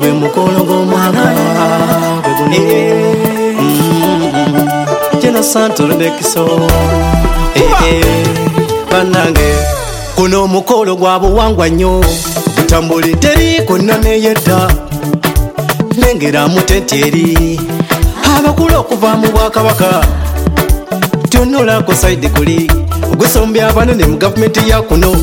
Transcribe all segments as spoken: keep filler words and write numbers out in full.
gwe mukolo gw'omwaka bwe guno Jeno Santo Lekiso bannange guno omukolo gwa buwangwa nnyo gutambuli teri konna neyedda nengera muteteri abakulu okuva mu bwakabaka tonolako saidi kuli ogusombya abanene mu gavumenti ya kuno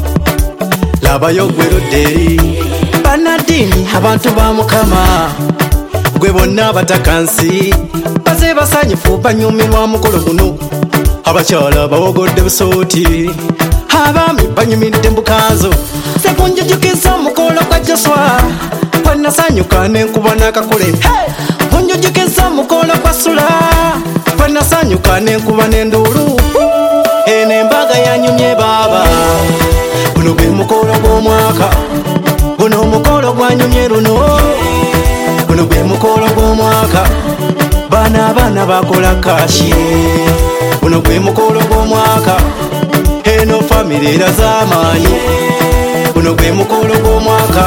labayo gweruderi banadini abantu ba mukama gwe bonna batakansi baze basanyifu banyumirwa mukolo guno abakyala bawogodde busooti abaami banyumidde mbukanzo sekunjujukiza omukolo gwa Joswa kwenasanyuka nenkuba n'akakule kunjujukiza omukolo gwa Sula kwenasanyuka nenkuba n'enduulu eno embaga yanyumye baaba guno gwe mukolo gw'omwaka guno omukolo gwanyumye luno guno gwe mukolo gw'omwaka baana abaana bakola kashi guno gwe mukolo gw'omwaka eno famire erazaamaanyi guno gwe mukolo gw'omwaka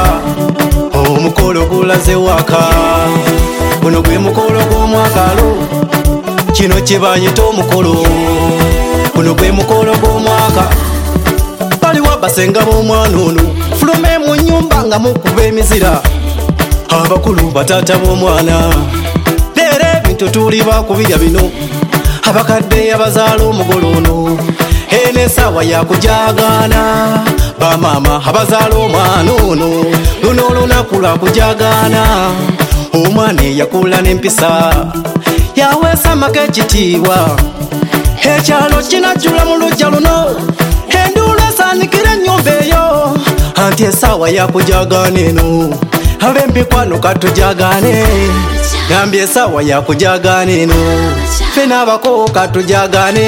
omukolo gulaze waka guno gwe mukolo gw'omwaka lo kino kye bayita omukolo guno gwe mukolo gw'omwaka baliwo basenga b'omwana ono fulume mu nnyumba nga mukuba emizira abakulu bataata b'omwana leero ebintu tuli bakubirya bino abakadde abazaala omugolo ono eno esaawa yakujagaana bamaama abazaala omwana ono luno olunaku lwakujagaana omwana eyakula n'empisa yaweesa amaka ekitiibwa ekyalo kinajjula mu lujja luno enduulu esaanikira ennyumba eyo anti esaawa yakujagaana eno ab'empikwano katujagaane gambye esaawa yakujagaana eno ffe n'abako katujagaane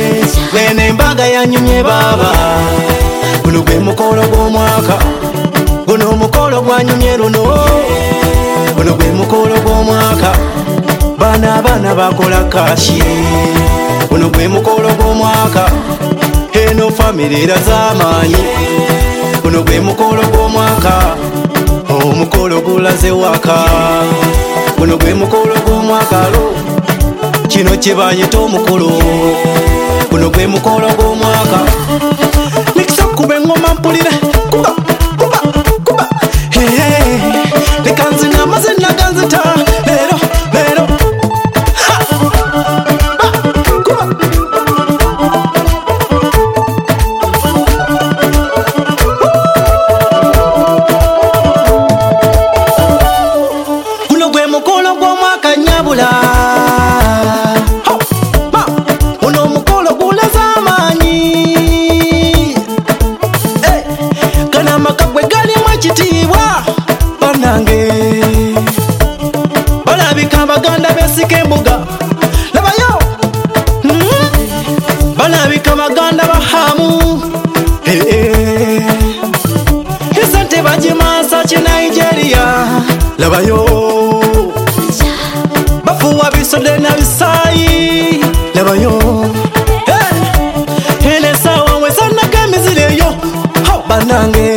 eno embaga yanyumye baaba guno gwe mukolo gw'omwaka guno omukolo gwanyumye luno guno gwe mukolo gw'omwaka baana abaana bakola kashi guno gwe mukolo gw'omwaka eno famire erazaamaanyi guno gwe mukolo gw'omwaka omukolo gulaze waka guno gwe mukolo gw'omwaka lo kino kye bayita omukolo guno gwe mukolo gw'omwaka lekisa kuba engoma mpulire kuba kuba kuba leka nzina amaze naganzita leero leero guno gwe mukolo gw'omwaka nyabula guno omukolo gulaze amaanyi gano amaka gwe galimu ekitiibwa bannange balabika abaganda beesika embuga labayo balabika abaganda bahamu esente bagimansa kinaigeria labayo bafuwa bisode na bisaayi labayo eno esaawa wesannako emizira eyo bannange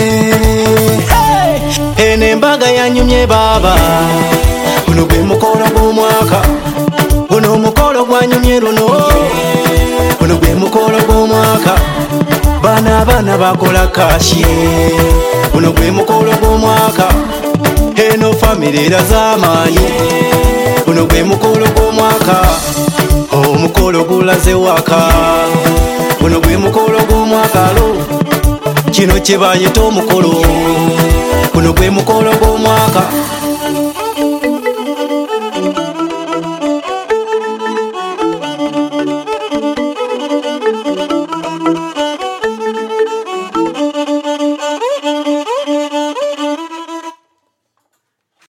eno embaga yanyumye baaba guno gwe mukolo gw'omwaka guno omukolo gwanyumye luno guno gwe mukolo gw'omwaka baana abaana bakola kashi guno gwe mukolo gw'omwaka eno famire erazaamaanyi guno gwe mukolo gw'omwaka omukolo gulaze waka guno gwe mukolo gw'omwaka lo kino kye bayita omukolo guno gwe mukolo gw'omwaka